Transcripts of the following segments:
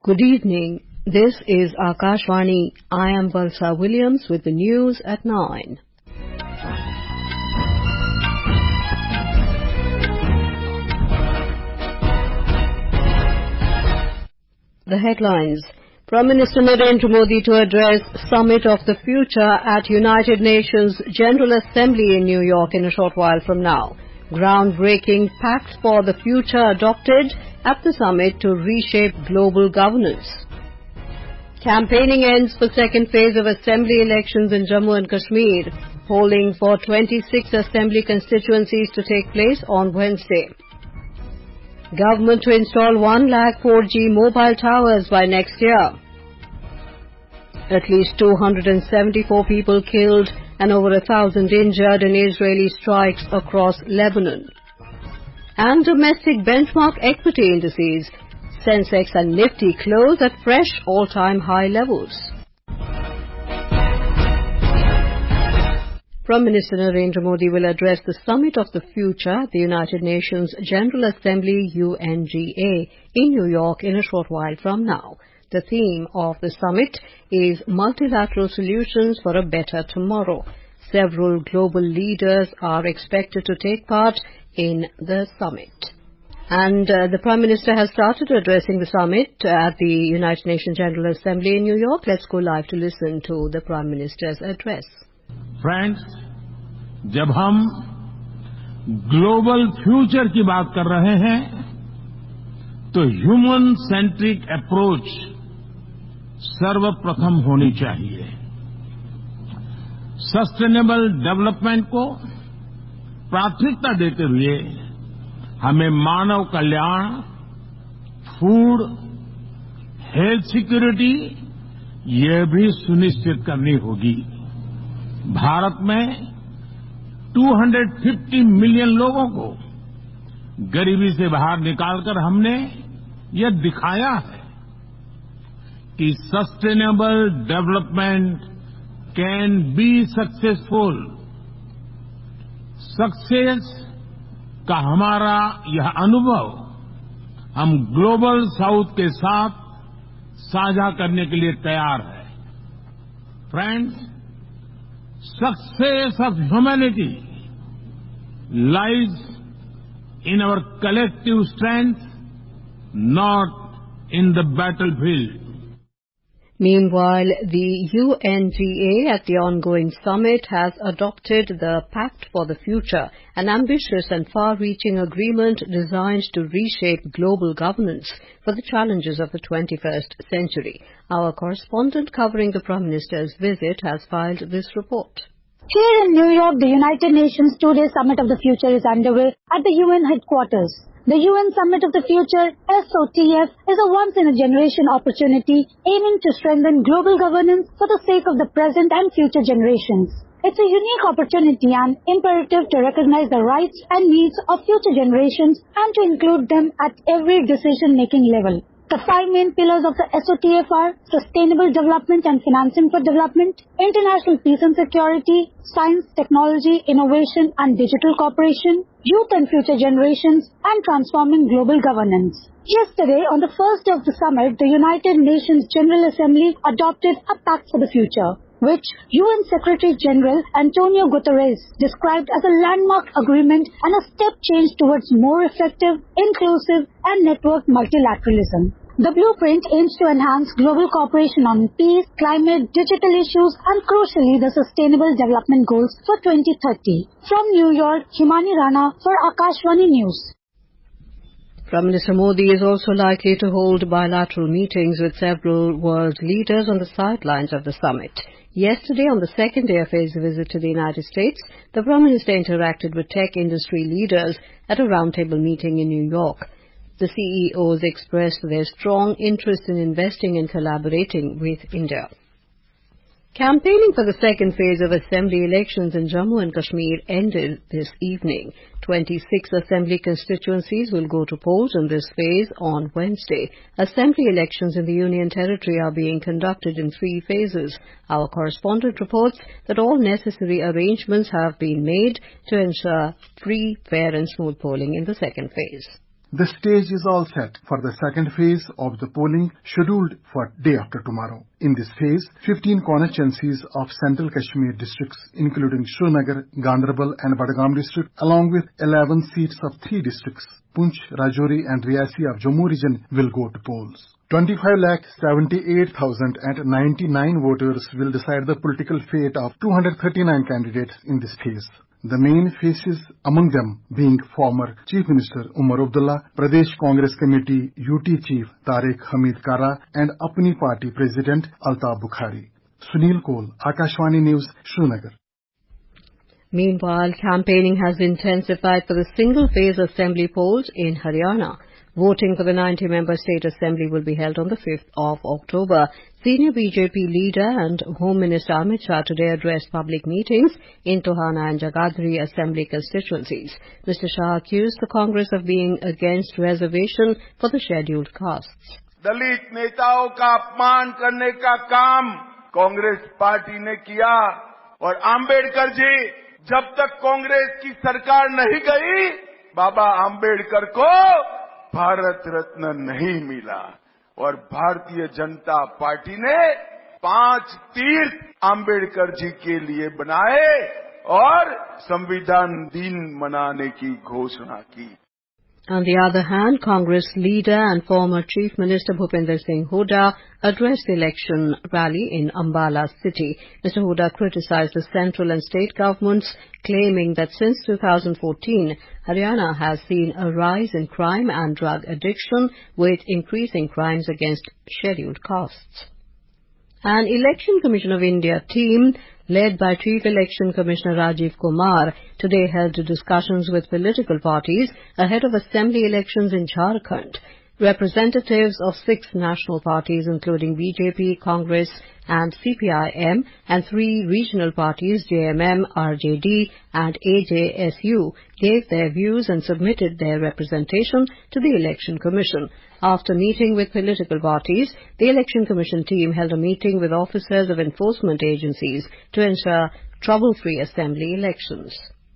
Good evening. This is Akashvani. I am Valsa Williams with the news at 9. The headlines. Prime Minister Narendra Modi to address Summit of the Future at United Nations General Assembly in New York in a short while from now. Groundbreaking Pact for the Future adopted at the summit to reshape global governance. Campaigning ends for second phase of assembly elections in Jammu and Kashmir. Polling for 26 assembly constituencies to take place on Wednesday. Government to install 1 lakh 4G mobile towers by next year. At least 274 people killed and over 1,000 injured in Israeli strikes across Lebanon. And domestic benchmark equity indices, Sensex and Nifty close at fresh all-time high levels. Prime Minister Narendra Modi will address the Summit of the Future at the United Nations General Assembly UNGA in New York in a short while from now. The theme of the summit is Multilateral Solutions for a Better Tomorrow. Several global leaders are expected to take part in the summit. And the Prime Minister has started addressing the summit at the United Nations General Assembly in New York. Let's go live to listen to the Prime Minister's address. Friends, जब हम global future की बात कर रहे हैं तो human centric approach सर्वप्रथम होनी चाहिए। सस्टेनेबल डेवलपमेंट को प्राथमिकता देते हुए हमें मानव कल्याण, फूड, हेल्थ सिक्योरिटी ये भी सुनिश्चित करनी होगी। भारत में 250 मिलियन लोगों को गरीबी से बाहर निकालकर हमने यह दिखाया है कि sustainable development can be successful. Success का हमारा यह अनुभव हम ग्लोबल साउथ के साथ साझा करने के लिए तैयार हैं। Friends, success of humanity lies in our collective strength, not in the battlefield. Meanwhile, the UNGA at the ongoing summit has adopted the Pact for the Future, an ambitious and far-reaching agreement designed to reshape global governance for the challenges of the 21st century. Our correspondent covering the Prime Minister's visit has filed this report. Here in New York, the United Nations Two-Day Summit of the Future is underway at the UN headquarters. The UN Summit of the Future, SOTF, is a once-in-a-generation opportunity aiming to strengthen global governance for the sake of the present and future generations. It's a unique opportunity and imperative to recognize the rights and needs of future generations and to include them at every decision-making level. The 5 main pillars of the SOTF are sustainable development and financing for development, international peace and security, science, technology, innovation and digital cooperation, youth and future generations, and transforming global governance. Yesterday, on the first day of the summit, the United Nations General Assembly adopted a Pact for the Future, which UN Secretary General Antonio Guterres described as a landmark agreement and a step change towards more effective, inclusive, and networked multilateralism. The blueprint aims to enhance global cooperation on peace, climate, digital issues, and crucially, the Sustainable Development Goals for 2030. From New York, Himani Rana for Akashvani News. Prime Minister Modi is also likely to hold bilateral meetings with several world leaders on the sidelines of the summit. Yesterday, on the second day of his visit to the United States, the Prime Minister interacted with tech industry leaders at a roundtable meeting in New York. The CEOs expressed their strong interest in investing and collaborating with India. Campaigning for the second phase of assembly elections in Jammu and Kashmir ended this evening. 26 assembly constituencies will go to polls in this phase on Wednesday. Assembly elections in the Union Territory are being conducted in 3 phases. Our correspondent reports that all necessary arrangements have been made to ensure free, fair and smooth polling in the second phase. The stage is all set for the second phase of the polling scheduled for day after tomorrow. In this phase, 15 constituencies of Central Kashmir districts, including Srinagar, Ganderbal and Budgam district, along with 11 seats of 3 districts, Poonch, Rajouri and Riyasi of Jammu region, will go to polls. 25,78,099 voters will decide the political fate of 239 candidates in this phase. The main faces among them being former Chief Minister Umar Abdullah, Pradesh Congress Committee UT Chief Tariq Hamid Kara and Apni Party President Altaf Bukhari. Sunil Kohl, Akashvani News, Srinagar. Meanwhile, campaigning has intensified for the single-phase assembly polls in Haryana. Voting for the 90-member state assembly will be held on the 5th of October. Senior BJP leader and Home Minister Amit Shah today addressed public meetings in Tohana and Jagadri assembly constituencies. Mr. Shah accused the Congress of being against reservation for the scheduled castes. Dalit नेताओं का अपमान करने का काम Congress party ने किया और आंबेडकर जी जब तक कांग्रेस की सरकार नहीं गई बाबा आंबेडकर को भारत रत्न नहीं मिला और भारतीय जनता पार्टी ने 5 तीर्थ आंबेडकर जी के लिए बनाए और संविधान दिन मनाने की घोषणा की. On the other hand, Congress leader and former Chief Minister Bhupinder Singh Hooda addressed the election rally in Ambala city. Mr. Hooda criticized the central and state governments, claiming that since 2014, Haryana has seen a rise in crime and drug addiction, with increasing crimes against scheduled castes. An Election Commission of India team led by Chief Election Commissioner Rajiv Kumar today held discussions with political parties ahead of assembly elections in Jharkhand. Representatives of 6 national parties including BJP, Congress and CPIM and 3 regional parties JMM, RJD and AJSU gave their views and submitted their representation to the Election Commission. After meeting with political parties, the Election Commission team held a meeting with officers of enforcement agencies to ensure trouble-free assembly elections.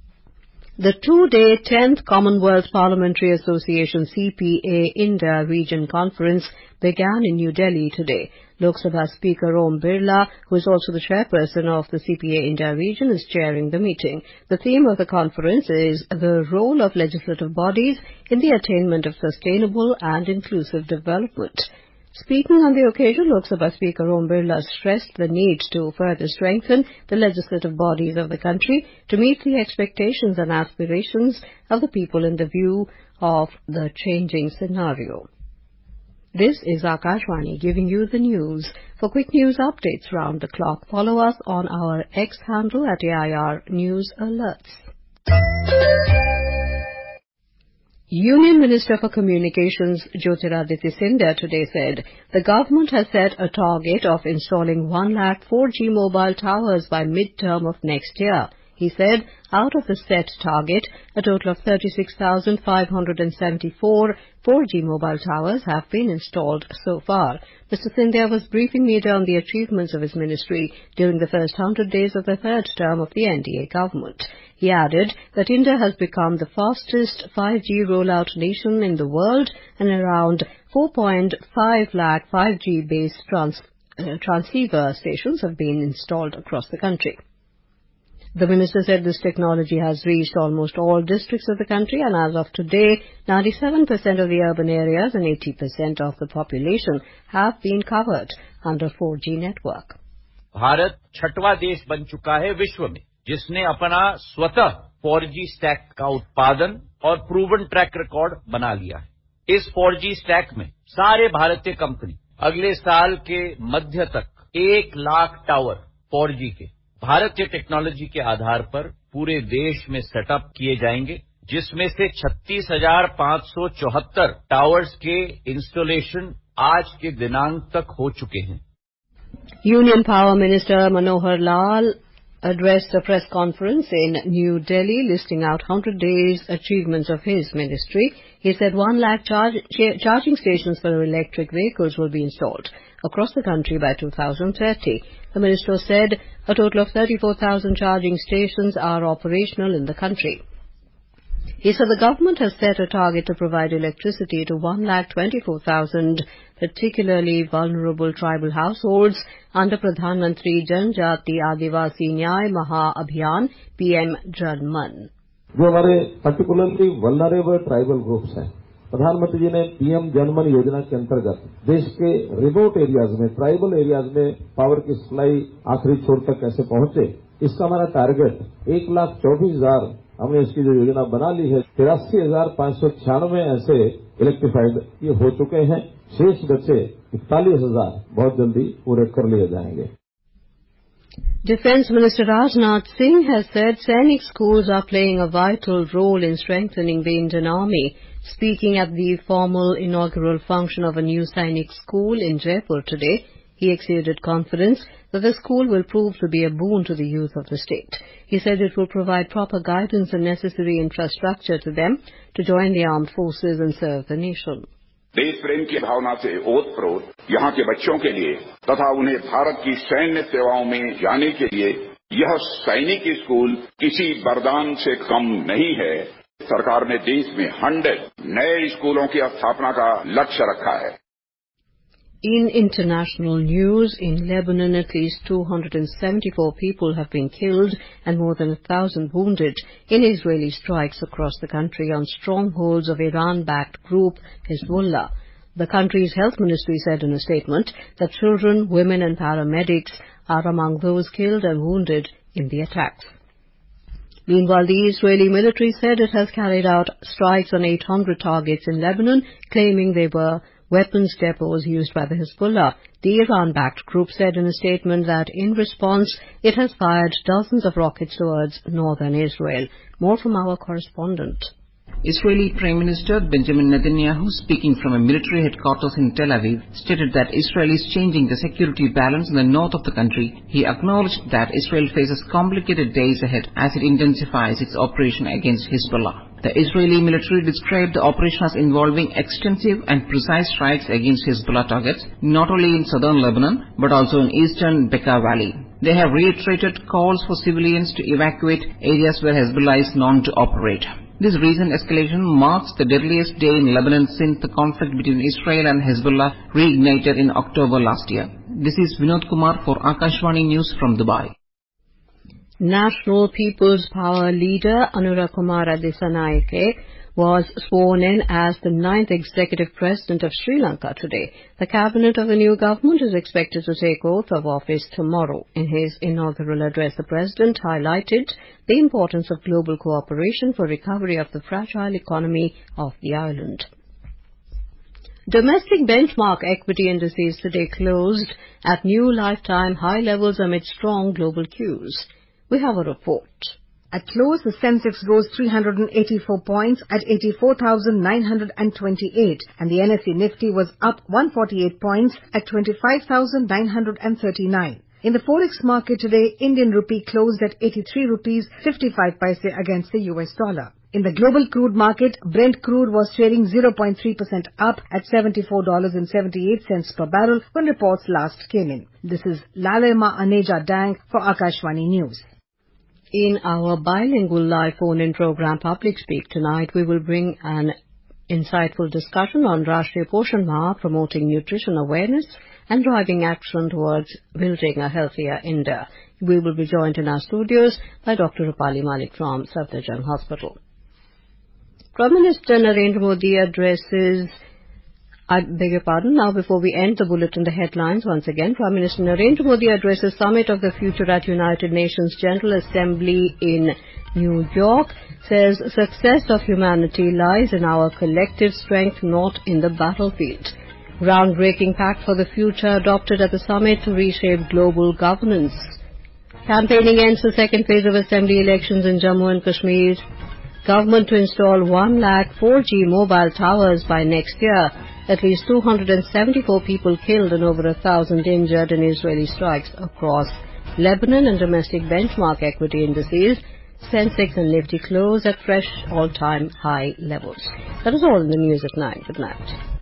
The 2-day 10th Commonwealth Parliamentary Association CPA India Region Conference began in New Delhi today. Lok Sabha Speaker Om Birla, who is also the chairperson of the CPA India region, is chairing the meeting. The theme of the conference is the role of legislative bodies in the attainment of sustainable and inclusive development. Speaking on the occasion, Lok Sabha Speaker Om Birla stressed the need to further strengthen the legislative bodies of the country to meet the expectations and aspirations of the people in the view of the changing scenario. This is Akashvani giving you the news. For quick news updates round the clock, follow us on our X handle at AIR News Alerts. Union Minister for Communications Jyotiraditya Scindia today said the government has set a target of installing 1 lakh 4G mobile towers by mid-term of next year. He said out of the set target, a total of 36,574 4G mobile towers have been installed so far. Mr. Scindia was briefing media on the achievements of his ministry during the first 100 days of the third term of the NDA government. He added that India has become the fastest 5G rollout nation in the world and around 4.5 lakh 5G-based transceiver stations have been installed across the country. The minister said this technology has reached almost all districts of the country, and as of today, 97% of the urban areas and 80% of the population have been covered under 4G network. Bharat छठवां देश बन चुका है विश्व में जिसने अपना स्वतः 4G स्टैक का उत्पादन और प्रूवन ट्रैक रिकॉर्ड बना लिया है। इस 4G स्टैक में सारे भारतीय कंपनी अगले साल के मध्य तक 1 लाख टावर 4G के भारतीय टेक्नोलॉजी के आधार पर पूरे देश में सेटअप किए जाएंगे, जिसमें से 36,574 टावर्स के इंस्टॉलेशन आज के दिनांक तक हो चुके हैं। Union Power Minister Manohar Lal addressed a press conference in New Delhi listing out 100 days achievements of his ministry. He said 1 lakh charging stations for electric vehicles will be installed across the country by 2030. The minister said a total of 34,000 charging stations are operational in the country. He said the government has set a target to provide electricity to 1,24,000 particularly vulnerable tribal households under Pradhan Mantri Janjati Adivasi Nyay Maha Abhiyan PM Jan Man. जो हमारे particularly vulnerable tribal groups हैं, प्रधानमंत्री जी ने PM जनमन योजना के अंतर्गत देश के रिमोट एरियाज में, ट्राइबल एरियाज में पावर की सप्लाई आखिरी छोर तक कैसे पहुंचे, इसका हमारा टारगेट 1,24,000 हमने इसकी जो योजना बना ली है। 83,596 ऐसे इलेक्ट्रीफाइड ये हो चुके हैं। शेष बचे 41,000 बहुत जल्दी पूरे कर लिए जाएंगे। Defence Minister Rajnath Singh has said Sainik schools are playing a vital role in strengthening the Indian Army. Speaking at the formal inaugural function of a new Sainik school in Jaipur today, he exuded confidence that the school will prove to be a boon to the youth of the state. He said it will provide proper guidance and necessary infrastructure to them to join the armed forces and serve the nation. देश प्रेम की भावना से ओतप्रोत यहाँ के बच्चों के लिए तथा उन्हें भारत की सैन्य सेवाओं में जाने के लिए यह सैनिक स्कूल किसी वरदान से कम नहीं है। सरकार ने देश में 100 नए स्कूलों की स्थापना का लक्ष्य रखा है। In international news, in Lebanon, at least 274 people have been killed and more than 1,000 wounded in Israeli strikes across the country on strongholds of Iran-backed group Hezbollah. The country's health ministry said in a statement that children, women and paramedics are among those killed and wounded in the attacks. Meanwhile, the Israeli military said it has carried out strikes on 800 targets in Lebanon, claiming they were weapons depots used by the Hezbollah. The Iran-backed group said in a statement that in response, it has fired dozens of rockets towards northern Israel. More from our correspondent. Israeli Prime Minister Benjamin Netanyahu, speaking from a military headquarters in Tel Aviv, stated that Israel is changing the security balance in the north of the country. He acknowledged that Israel faces complicated days ahead as it intensifies its operation against Hezbollah. The Israeli military described the operation as involving extensive and precise strikes against Hezbollah targets, not only in southern Lebanon, but also in eastern Bekaa Valley. They have reiterated calls for civilians to evacuate areas where Hezbollah is known to operate. This recent escalation marks the deadliest day in Lebanon since the conflict between Israel and Hezbollah reignited in October last year. This is Vinod Kumar for Akashvani News from Dubai. National People's Power leader Anura Kumara Dissanayake was sworn in as the 9th executive president of Sri Lanka today. The cabinet of the new government is expected to take oath of office tomorrow. In his inaugural address, the president highlighted the importance of global cooperation for recovery of the fragile economy of the island. Domestic benchmark equity indices today closed at new lifetime high levels amid strong global cues. We have a report. At close, the Sensex rose 384 points at 84,928 and the NSE Nifty was up 148 points at 25,939. In the Forex market today, Indian rupee closed at 83 rupees 55 paise against the US dollar. In the global crude market, Brent crude was trading 0.3% up at $74.78 per barrel when reports last came in. This is Lalema Aneja Dang for Akashvani News. In our bilingual live phone-in program Public Speak tonight, we will bring an insightful discussion on Rashtriya Poshan Maah, promoting nutrition awareness and driving action towards building a healthier India. We will be joined in our studios by Dr. Rupali Malik from Safdarjung Hospital. Prime Minister Narendra Modi addresses Now, before we end the bulletin, the headlines once again. Prime Minister Narendra Modi addresses Summit of the Future at United Nations General Assembly in New York, says success of humanity lies in our collective strength, not in the battlefield. Groundbreaking pact for the future adopted at the summit to reshape global governance. Campaigning ends the second phase of assembly elections in Jammu and Kashmir. Government to install 1 lakh 4G mobile towers by next year. At least 274 people killed and over 1,000 injured in Israeli strikes across Lebanon, and domestic benchmark equity indices, Sensex and Nifty close at fresh all-time high levels. That is all in the news at 9. Good night.